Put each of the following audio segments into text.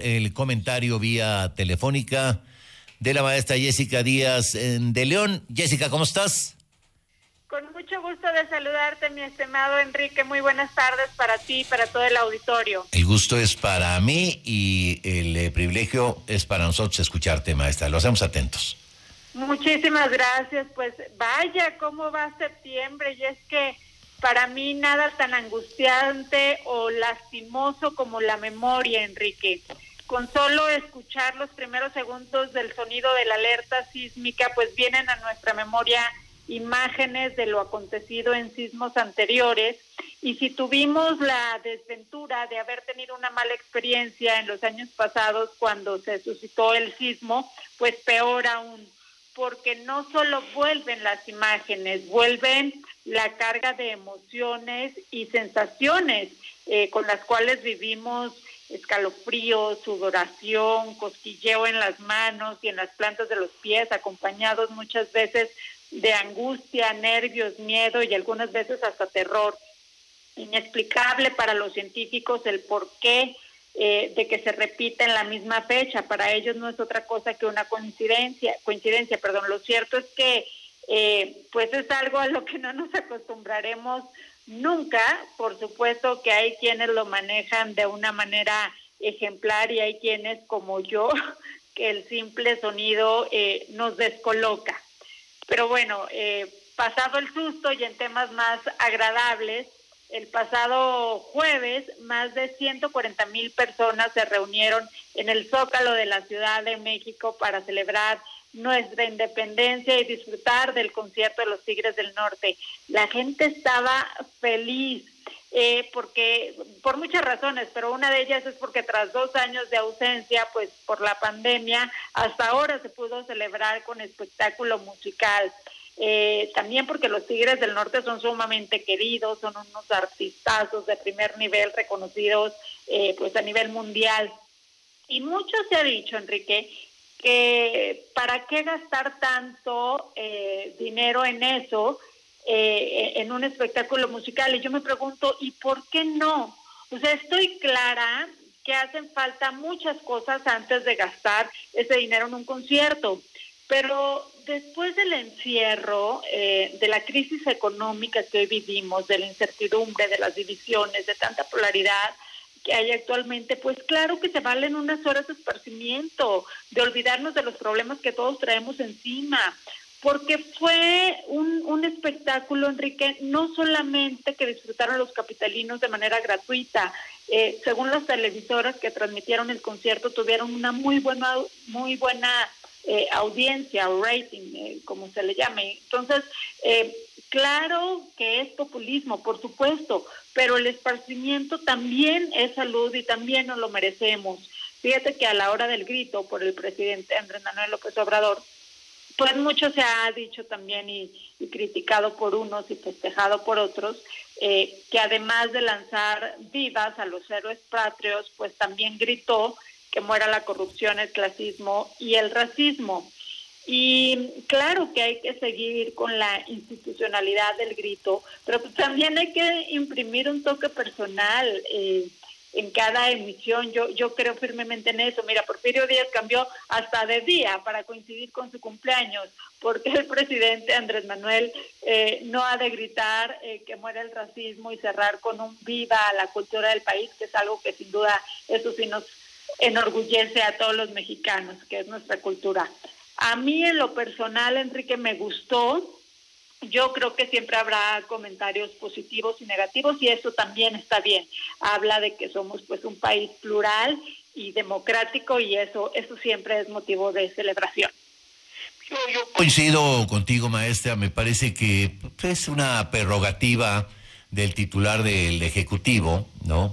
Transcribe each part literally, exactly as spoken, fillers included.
el comentario vía telefónica de la maestra Jessica Díaz de León. Jessica, ¿cómo estás? Con mucho gusto de saludarte, mi estimado Enrique. Muy buenas tardes para ti y para todo el auditorio. El gusto es para mí y el eh, privilegio es para nosotros escucharte, maestra. Lo hacemos atentos. Muchísimas gracias. Pues vaya, cómo va septiembre. Y es que para mí nada tan angustiante o lastimoso como la memoria, Enrique. Con solo escuchar los primeros segundos del sonido de la alerta sísmica, pues vienen a nuestra memoria imágenes de lo acontecido en sismos anteriores, y si tuvimos la desventura de haber tenido una mala experiencia en los años pasados cuando se suscitó el sismo, pues peor aún, porque no solo vuelven las imágenes, vuelven la carga de emociones y sensaciones eh, con las cuales vivimos escalofrío, sudoración, cosquilleo en las manos y en las plantas de los pies, acompañados muchas veces de angustia, nervios, miedo y algunas veces hasta terror. Inexplicable para los científicos el porqué eh, de que se repita en la misma fecha. Para ellos no es otra cosa que una coincidencia, coincidencia, perdón. Lo cierto es que eh, pues es algo a lo que no nos acostumbraremos nunca. Por supuesto que hay quienes lo manejan de una manera ejemplar y hay quienes, como yo, que el simple sonido eh, nos descoloca. Pero bueno, eh, pasado el susto y en temas más agradables, el pasado jueves más de ciento cuarenta mil personas se reunieron en el Zócalo de la Ciudad de México para celebrar nuestra independencia y disfrutar del concierto de los Tigres del Norte. La gente estaba feliz eh, porque por muchas razones, pero una de ellas es porque tras dos años de ausencia, pues por la pandemia, hasta ahora se pudo celebrar con espectáculo musical. Eh, también porque los Tigres del Norte son sumamente queridos, son unos artistazos de primer nivel reconocidos eh, pues a nivel mundial. Y mucho se ha dicho, Enrique, que para qué gastar tanto eh, dinero en eso, eh, en un espectáculo musical. Y yo me pregunto, ¿y por qué no? O sea, estoy clara que hacen falta muchas cosas antes de gastar ese dinero en un concierto. Pero después del encierro, eh, de la crisis económica que hoy vivimos, de la incertidumbre, de las divisiones, de tanta polaridad que hay actualmente, pues claro que se valen unas horas de esparcimiento, de olvidarnos de los problemas que todos traemos encima, porque fue un, un espectáculo, Enrique, no solamente que disfrutaron los capitalinos de manera gratuita. Eh, según las televisoras que transmitieron el concierto, tuvieron una muy buena, muy buena eh, audiencia o rating, eh, como se le llame. Entonces, eh, claro que es populismo, por supuesto, pero el esparcimiento también es salud y también nos lo merecemos. Fíjate que a la hora del grito por el presidente Andrés Manuel López Obrador, pues mucho se ha dicho también y, y criticado por unos y festejado por otros, eh, que además de lanzar vivas a los héroes patrios, pues también gritó que muera la corrupción, el clasismo y el racismo. Y claro que hay que seguir con la institucionalidad del grito, pero pues también hay que imprimir un toque personal eh, en cada emisión. Yo yo creo firmemente en eso. Mira, Porfirio Díaz cambió hasta de día para coincidir con su cumpleaños, porque el presidente Andrés Manuel eh, no ha de gritar eh, que muere el racismo y cerrar con un viva a la cultura del país, que es algo que sin duda eso sí nos enorgullece a todos los mexicanos, que es nuestra cultura. A mí en lo personal, Enrique, me gustó. Yo creo que siempre habrá comentarios positivos y negativos y eso también está bien. Habla de que somos pues un país plural y democrático y eso eso siempre es motivo de celebración. Yo, yo coincido contigo, maestra. Me parece que es una prerrogativa del titular del Ejecutivo, ¿no?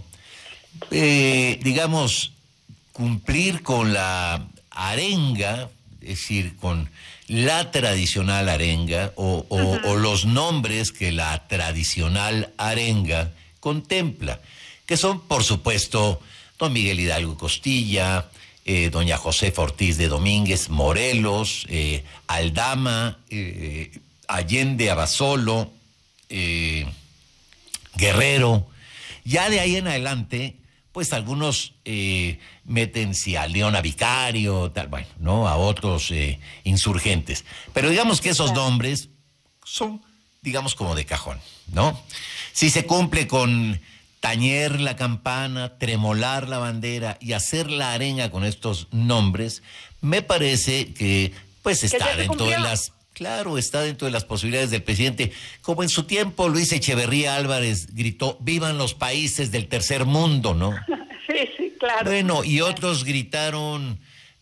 Eh, digamos, cumplir con la arenga, es decir, con la tradicional arenga o, o, uh-huh. o los nombres que la tradicional arenga contempla, que son, por supuesto, don Miguel Hidalgo Costilla, eh, doña Josefa Ortiz de Domínguez Morelos, eh, Aldama, eh, Allende Abasolo, eh, Guerrero. Ya de ahí en adelante, pues algunos eh, meten si a León a Vicario, tal, bueno, ¿no? A otros eh, insurgentes. Pero digamos que esos nombres son, digamos, como de cajón, ¿no? Si se cumple con tañer la campana, tremolar la bandera y hacer la arenga con estos nombres, me parece que, pues, está dentro de las... Claro, está dentro de las posibilidades del presidente. Como en su tiempo Luis Echeverría Álvarez gritó, vivan los países del tercer mundo, ¿no? Sí, sí, claro. Bueno, y otros gritaron,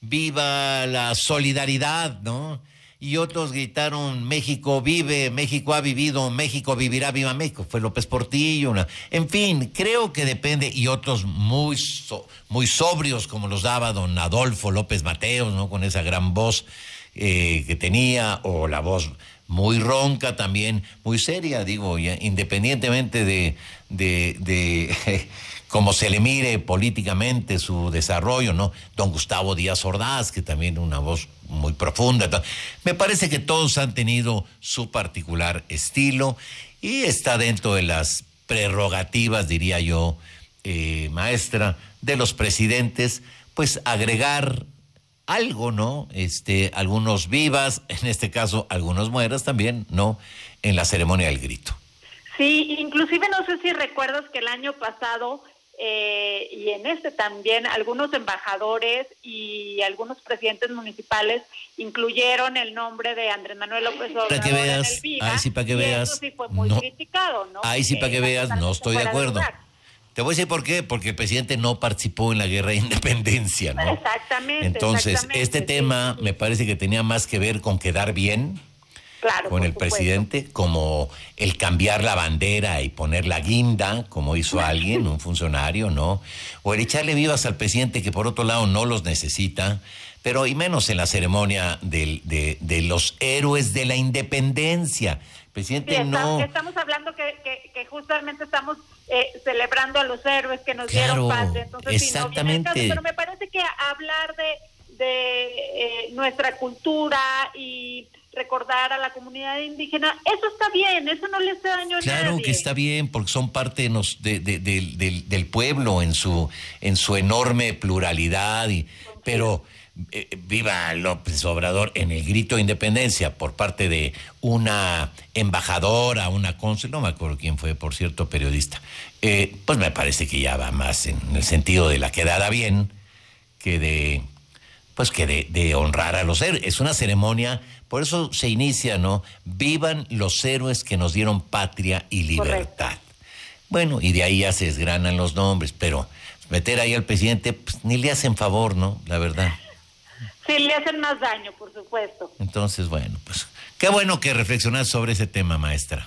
viva la solidaridad, ¿no? Y otros gritaron, México vive, México ha vivido, México vivirá, viva México. Fue López Portillo, ¿no? En fin, creo que depende, y otros muy, so, muy sobrios, como los daba don Adolfo López Mateos, ¿no? Con esa gran voz Eh, que tenía, o la voz muy ronca también, muy seria, digo, ya, independientemente de, de, de eh, cómo se le mire políticamente su desarrollo, ¿no? Don Gustavo Díaz Ordaz, que también una voz muy profunda. Me parece que todos han tenido su particular estilo y está dentro de las prerrogativas, diría yo, eh, maestra, de los presidentes, pues agregar algo, ¿no? Este, algunos vivas, en este caso, algunos mueras también, ¿no? En la ceremonia del grito. Sí, inclusive no sé si recuerdas que el año pasado eh, y en este también algunos embajadores y algunos presidentes municipales incluyeron el nombre de Andrés Manuel López Obrador para que veas, en el Viva, ahí sí para que y veas, eso sí fue muy no, criticado, ¿no? Ahí sí para que veas, no estoy de acuerdo. Te voy a decir por qué, porque el presidente no participó en la guerra de independencia, ¿no? Exactamente. Entonces, exactamente, este sí, tema sí. me parece que tenía más que ver con quedar bien, claro, con el supuesto. presidente, como el cambiar la bandera y poner la guinda, como hizo alguien, un funcionario, ¿no? O el echarle vivas al presidente, que por otro lado no los necesita, pero y menos en la ceremonia del, de, de los héroes de la independencia. Presidente, sí, está, no... Estamos hablando que, que, que justamente estamos eh, celebrando a los héroes que nos claro, dieron patria. Entonces, exactamente. Sí, no viene el caso, pero me parece que hablar de, de eh, nuestra cultura y recordar a la comunidad indígena, eso está bien, eso no le hace daño a claro nadie. Claro que está bien, porque son parte de nos, de, de, de, de, del pueblo en su, en su enorme pluralidad, y, pero... Eh, viva López Obrador en el grito de independencia por parte de una embajadora, una cónsul, no me acuerdo quién fue, por cierto, periodista, eh, pues me parece que ya va más en el sentido de la quedada bien que de, pues que de, de honrar a los héroes. Es una ceremonia, por eso se inicia, ¿no? Vivan los héroes que nos dieron patria y libertad. Correcto. Bueno, y de ahí ya se desgranan los nombres, pero meter ahí al presidente, pues, ni le hacen favor, ¿no? La verdad. Sí, le hacen más daño, por supuesto. Entonces, bueno, pues qué bueno que reflexionar sobre ese tema, maestra.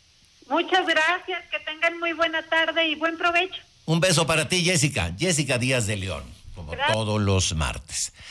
Muchas gracias, que tengan muy buena tarde y buen provecho. Un beso para ti, Jessica. Jessica Díaz de León, como gracias. Todos los martes.